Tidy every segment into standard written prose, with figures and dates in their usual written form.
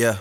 Yeah.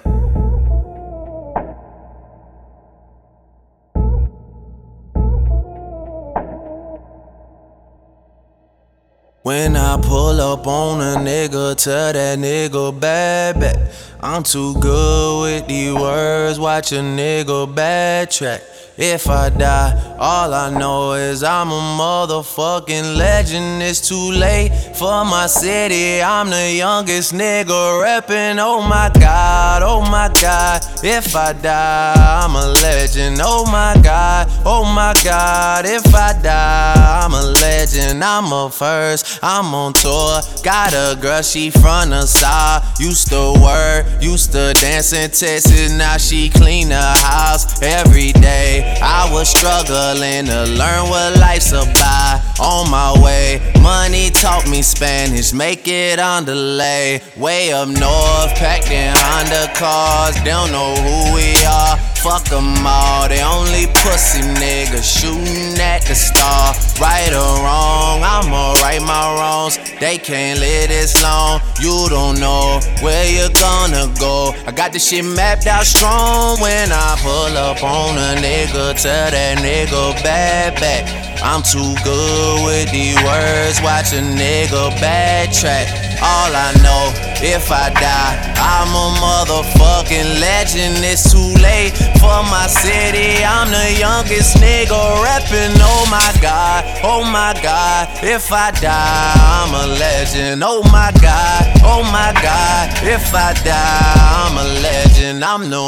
When I pull up on a nigga, tell that nigga bad back. I'm too good with these words, watch a nigga backtrack. If I die, all I know is I'm a motherfucking legend. It's too late for my city, I'm the youngest nigga reppin'. Oh my God, oh my God. If I die, I'm a legend. Oh my God, oh my God. If I die, I'm a legend. I'm a first, I'm on tour. Got a girl, she from the side. Used to work, used to dance in Texas. Now she clean the house every day. I was struggling to learn what life's about. On my way, money taught me Spanish, make it on delay. Way up north, packed in Honda cars. They don't know who we are, fuck them all. They only pussy niggas shooting at the star. Right or wrong, I'ma right my wrongs. They can't live this long, you don't know where you're gonna go. I got this shit mapped out strong. When I pull up on a nigga, tell that nigga bad back. I'm too good with these words, watch a nigga backtrack. All I know, if I die, I'm a motherfucking legend. It's too late for my city, I'm the youngest nigga reppin'. Oh my God, oh my God. If I die, I'm a legend. Oh my God, oh my God. If I die, I'm a legend. I'm the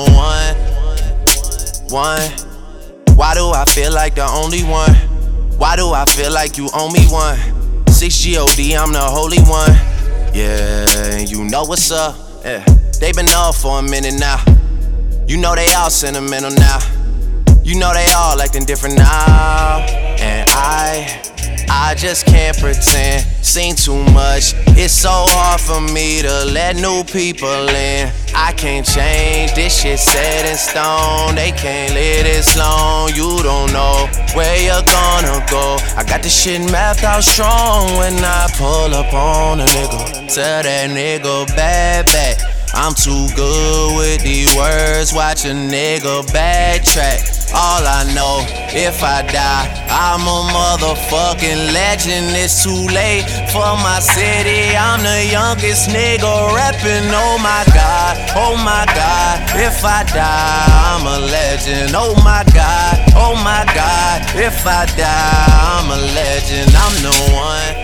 one. Why do I feel like the only one? Why do I feel like you owe me one? 6 G.O.D., I'm the holy one. Yeah, you know what's up. Yeah, they been off for a minute now. You know they all sentimental now. You know they all acting different now. And I just can't pretend. Seen too much, it's so hard for me to let new people in. I can't change, this shit set in stone. They can't live this long, you don't know where you're gonna go. I got this shit mapped out strong. When I pull up on a nigga, tell that nigga bad back. I'm too good with these words, watch a nigga backtrack. All I know, if I die, I'm a motherfucking legend. It's too late for my city, I'm the youngest nigga reppin'. Oh my God, oh my God. If I die, I'm a legend. Oh my God, oh my God. If I die, I'm a legend. I'm the one.